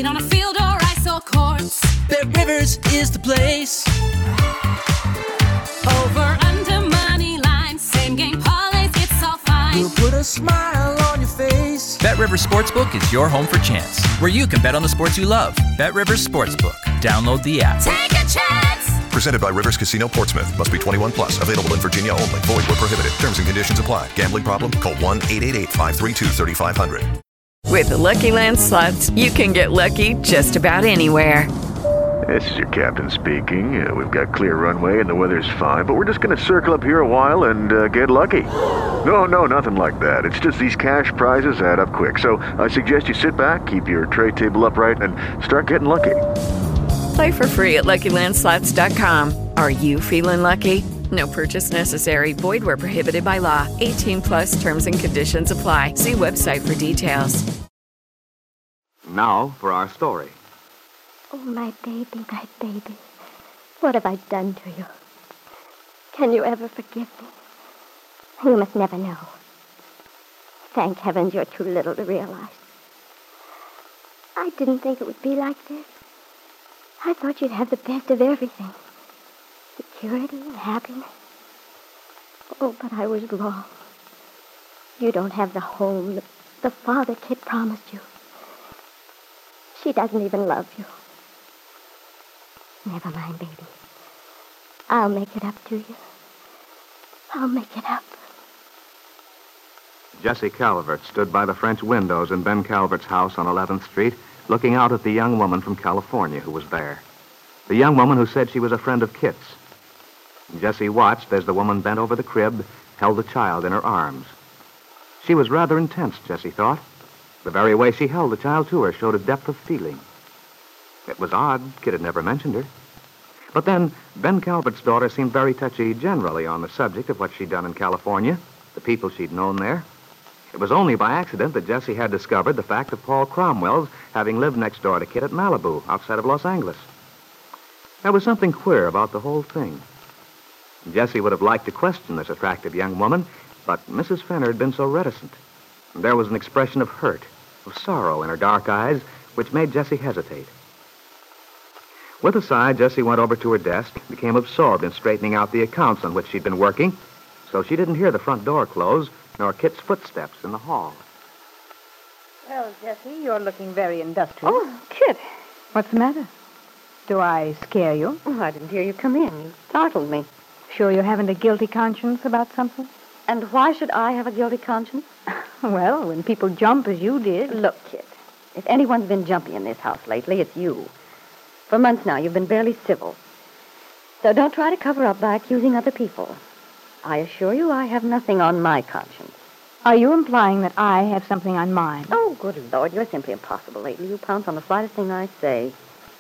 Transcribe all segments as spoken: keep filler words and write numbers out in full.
Played on a field or ice or courts. Bet Rivers is the place. Over, under, money line. Same game parlays, it's all fine. We'll put a smile on your face. BetRivers Sportsbook is your home for chance, where you can bet on the sports you love. BetRivers Sportsbook. Download the app. Take a chance. Presented by Rivers Casino Portsmouth. Must be twenty-one plus. Available in Virginia only. Void where prohibited. Terms and conditions apply. Gambling problem? Call one eight eight eight, five three two, three five zero zero. With the Lucky Land Slots, you can get lucky just about anywhere. This is your captain speaking. Uh, we've got clear runway and the weather's fine, but we're just going to circle up here a while and uh, get lucky. No, no, nothing like that. It's just these cash prizes add up quick. So I suggest you sit back, keep your tray table upright, and start getting lucky. Play for free at Lucky Land Slots dot com. Are you feeling lucky? No purchase necessary. Void where prohibited by law. eighteen plus terms and conditions apply. See website for details. Now for our story. Oh, my baby, my baby. What have I done to you? Can you ever forgive me? You must never know. Thank heavens you're too little to realize. I didn't think it would be like this. I thought you'd have the best of everything. Security and happiness. Oh, but I was wrong. You don't have the home, the, the father Kit promised you. She doesn't even love you. Never mind, baby. I'll make it up to you. I'll make it up. Jessie Calvert stood by the French windows in Ben Calvert's house on eleventh Street, looking out at the young woman from California who was there. The young woman who said she was a friend of Kit's. Jessie watched as the woman bent over the crib, held the child in her arms. She was rather intense, Jessie thought. The very way she held the child to her showed a depth of feeling. It was odd Kit had never mentioned her. But then, Ben Calvert's daughter seemed very touchy generally on the subject of what she'd done in California, the people she'd known there. It was only by accident that Jessie had discovered the fact of Paul Cromwell's having lived next door to Kit at Malibu, outside of Los Angeles. There was something queer about the whole thing. Jessie would have liked to question this attractive young woman, but Missus Fenner had been so reticent. There was an expression of hurt, of sorrow in her dark eyes, which made Jessie hesitate. With a sigh, Jessie went over to her desk, became absorbed in straightening out the accounts on which she'd been working, so she didn't hear the front door close, nor Kit's footsteps in the hall. Well, Jessie, you're looking very industrious. Oh, Kit. What's the matter? Do I scare you? Oh, I didn't hear you come in. You startled me. Sure you haven't a guilty conscience about something? And why should I have a guilty conscience? Well, when people jump as you did. Look, Kit, if anyone's been jumpy in this house lately, it's you. For months now, you've been barely civil. So don't try to cover up by accusing other people. I assure you I have nothing on my conscience. Are you implying that I have something on mine? Oh, good Lord, you're simply impossible lately. You pounce on the slightest thing I say.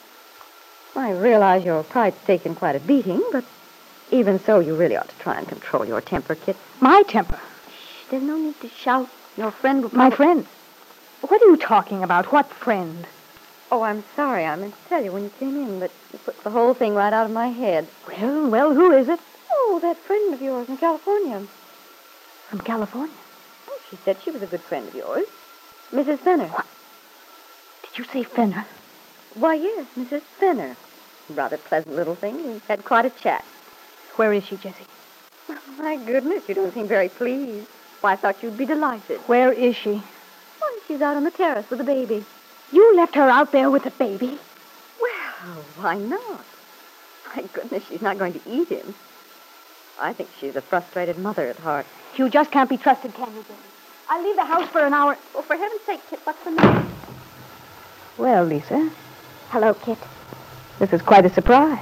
I realize your pride's taken quite a beating, but even so, you really ought to try and control your temper, Kit. My temper? Shh, there's no need to shout. Your friend will My probably... friend? What are you talking about? What friend? Oh, I'm sorry. I meant to tell you when you came in, but you put the whole thing right out of my head. Well, well, who is it? Oh, that friend of yours in California. From California? Oh, she said she was a good friend of yours. Missus Fenner. What? Did you say Fenner? Why, yes, Missus Fenner. Rather pleasant little thing. We've had quite a chat. Where is she, Jessie? Oh, my goodness, you don't seem very pleased. Why, I thought you'd be delighted. Where is she? Oh, she's out on the terrace with the baby. You left her out there with the baby? Well, why not? My goodness, she's not going to eat him. I think she's a frustrated mother at heart. You just can't be trusted, can you, Jessie? I'll leave the house for an hour. Oh, for heaven's sake, Kit, what's the matter? Well, Lisa. Hello, Kit. This is quite a surprise.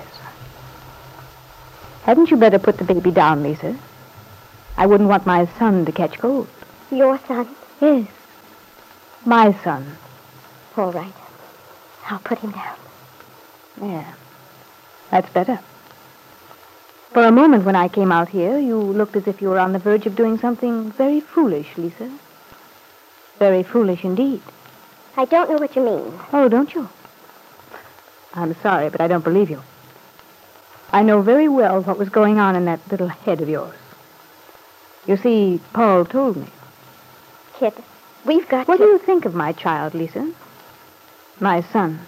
Hadn't you better put the baby down, Lisa? I wouldn't want my son to catch cold. Your son? Yes. My son. All right. I'll put him down. Yeah. That's better. For a moment when I came out here, you looked as if you were on the verge of doing something very foolish, Lisa. Very foolish indeed. I don't know what you mean. Oh, don't you? I'm sorry, but I don't believe you. I know very well what was going on in that little head of yours. You see, Paul told me. Kit, we've got What to... do you think of my child, Lisa? My son.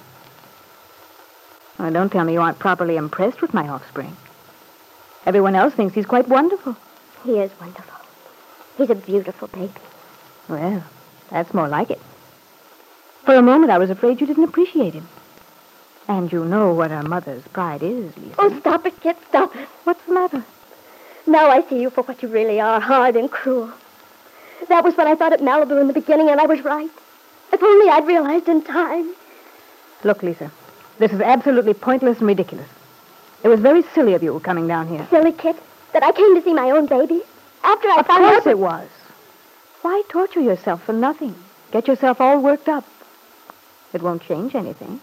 Oh, don't tell me you aren't properly impressed with my offspring. Everyone else thinks he's quite wonderful. He is wonderful. He's a beautiful baby. Well, that's more like it. For a moment, I was afraid you didn't appreciate him. And you know what a mother's pride is, Lisa. Oh, stop it, Kit, stop it. What's the matter? Now I see you for what you really are, hard and cruel. That was what I thought at Malibu in the beginning, and I was right. If only I'd realized in time. Look, Lisa, this is absolutely pointless and ridiculous. It was very silly of you coming down here. Silly, Kit, that I came to see my own baby. After I of found out... Of course it was. Why torture yourself for nothing? Get yourself all worked up. It won't change anything.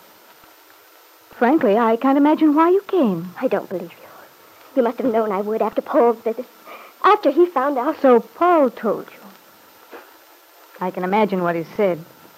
Frankly, I can't imagine why you came. I don't believe you. You must have known I would after Paul's visit. After he found out... So Paul told you. I can imagine what he said.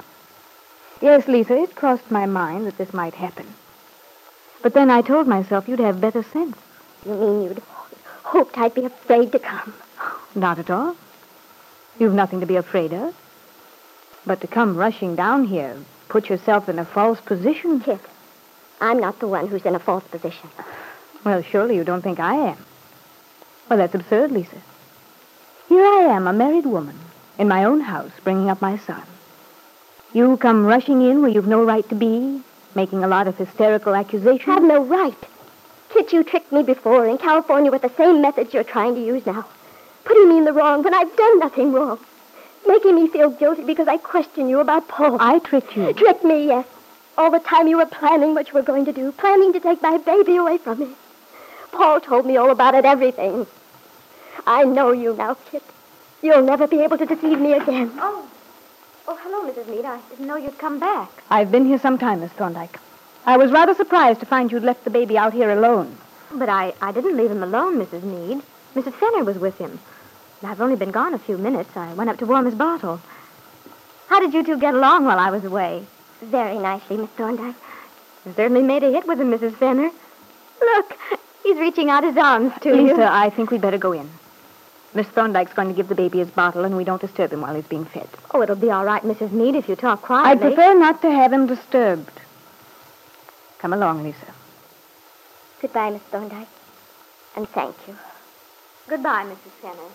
Yes, Lisa, it crossed my mind that this might happen. But then I told myself you'd have better sense. You mean you'd hoped I'd be afraid to come? Not at all. You've nothing to be afraid of. But to come rushing down here, put yourself in a false position. Kit, I'm not the one who's in a false position. Well, surely you don't think I am. Well, that's absurd, Lisa. Here I am, a married woman, in my own house, bringing up my son. You come rushing in where you've no right to be, making a lot of hysterical accusations. Have no right. Kit, you tricked me before in California with the same methods you're trying to use now. Putting me in the wrong when I've done nothing wrong. Making me feel guilty because I questioned you about Paul. I tricked you. Tricked me, yes. All the time you were planning what you were going to do, planning to take my baby away from me. Paul told me all about it, everything. I know you now, Kit. You'll never be able to deceive me again. Oh. Oh, hello, Missus Mead. I didn't know you'd come back. I've been here some time, Miss Thorndyke. I was rather surprised to find you'd left the baby out here alone. But I, I didn't leave him alone, Missus Mead. Missus Fenner was with him. I've only been gone a few minutes. I went up to warm his bottle. How did you two get along while I was away? Very nicely, Miss Thorndyke. You certainly made a hit with him, Missus Fenner. Look, he's reaching out his arms to you. Lisa, I think we'd better go in. Miss Thorndyke's going to give the baby his bottle, and we don't disturb him while he's being fed. Oh, it'll be all right, Missus Mead, if you talk quietly. I'd prefer not to have him disturbed. Come along, Lisa. Goodbye, Miss Thorndyke. And thank you. Goodbye, Missus Fenner.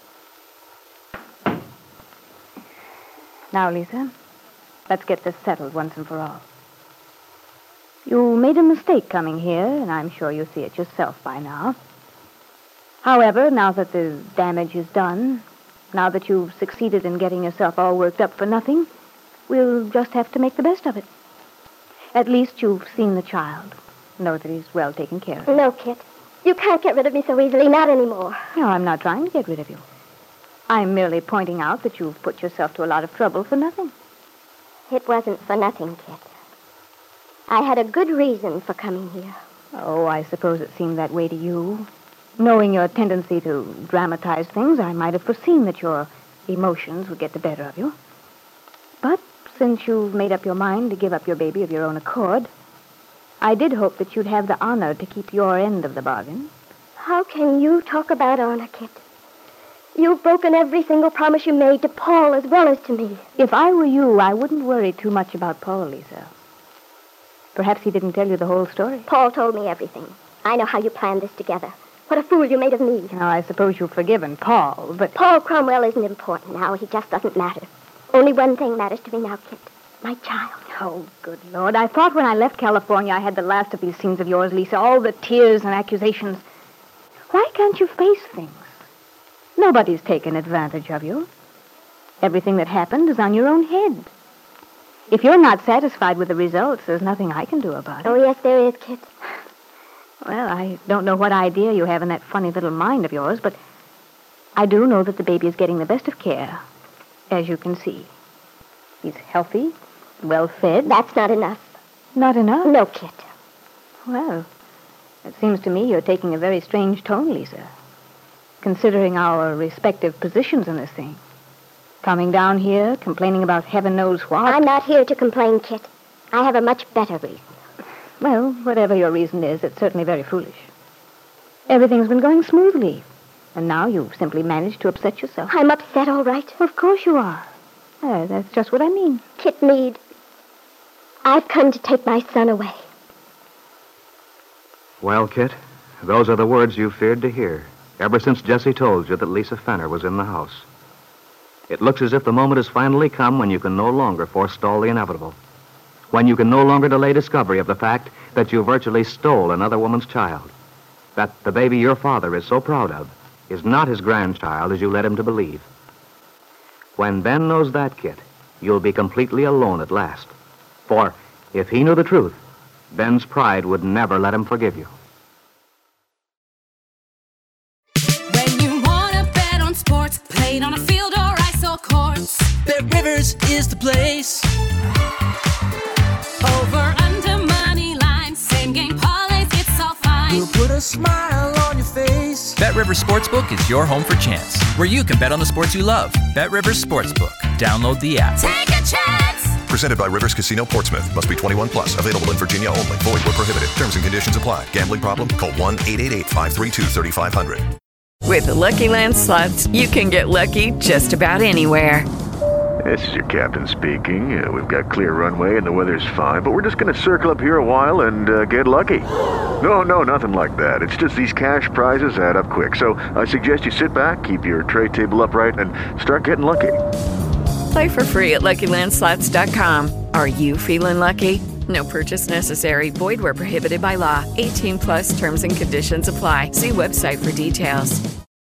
Now, Lisa, let's get this settled once and for all. You made a mistake coming here, and I'm sure you see it yourself by now. However, now that the damage is done, now that you've succeeded in getting yourself all worked up for nothing, we'll just have to make the best of it. At least you've seen the child. Know that he's well taken care of. No, Kit. You can't get rid of me so easily, not anymore. No, I'm not trying to get rid of you. I'm merely pointing out that you've put yourself to a lot of trouble for nothing. It wasn't for nothing, Kit. I had a good reason for coming here. Oh, I suppose it seemed that way to you. Knowing your tendency to dramatize things, I might have foreseen that your emotions would get the better of you. But since you've made up your mind to give up your baby of your own accord, I did hope that you'd have the honor to keep your end of the bargain. How can you talk about honor, Kit? You've broken every single promise you made to Paul as well as to me. If I were you, I wouldn't worry too much about Paul, Lisa. Perhaps he didn't tell you the whole story. Paul told me everything. I know how you planned this together. What a fool you made of me. Now, I suppose you've forgiven Paul, but... Paul Cromwell isn't important now. He just doesn't matter. Only one thing matters to me now, Kit. My child. Oh, good Lord. I thought when I left California I had the last of these scenes of yours, Lisa. All the tears and accusations. Why can't you face things? Nobody's taken advantage of you. Everything that happened is on your own head. If you're not satisfied with the results, there's nothing I can do about it. Oh, yes, there is, Kit. Well, I don't know what idea you have in that funny little mind of yours, but I do know that the baby is getting the best of care, as you can see. He's healthy, well-fed. That's not enough. Not enough? No, Kit. Well, it seems to me you're taking a very strange tone, Lisa, considering our respective positions in this thing. Coming down here, complaining about heaven knows what. I'm not here to complain, Kit. I have a much better reason. Well, whatever your reason is, it's certainly very foolish. Everything's been going smoothly, and now you've simply managed to upset yourself. I'm upset, all right. Of course you are. Uh, that's just what I mean. Kit Mead, I've come to take my son away. Well, Kit, those are the words you feared to hear ever since Jesse told you that Lisa Fenner was in the house. It looks as if the moment has finally come when you can no longer forestall the inevitable. When you can no longer delay discovery of the fact that you virtually stole another woman's child. That the baby your father is so proud of is not his grandchild as you led him to believe. When Ben knows that, Kit, you'll be completely alone at last. For if he knew the truth, Ben's pride would never let him forgive you. When you wanna bet on sports, played on a field or ice or courts, Bet Rivers is the place. over, under, money line, same game parlays, it's all fine. We'll put a smile on your face. BetRivers Sportsbook is your home for chance, where you can bet on the sports you love. BetRivers Sportsbook. Download the app. Take a chance. Presented by Rivers Casino Portsmouth. Must be twenty-one plus. Available in Virginia only. Void where prohibited. Terms and conditions apply. Gambling problem? Call one eight eight eight, five three two, three five zero zero. With the Lucky Land Slots, you can get lucky just about anywhere. This is your captain speaking. Uh, we've got clear runway and the weather's fine, but we're just going to circle up here a while and uh, get lucky. No, no, nothing like that. It's just these cash prizes add up quick. So I suggest you sit back, keep your tray table upright, and start getting lucky. Play for free at Lucky Land Slots dot com. Are you feeling lucky? No purchase necessary. Void where prohibited by law. eighteen plus terms and conditions apply. See website for details.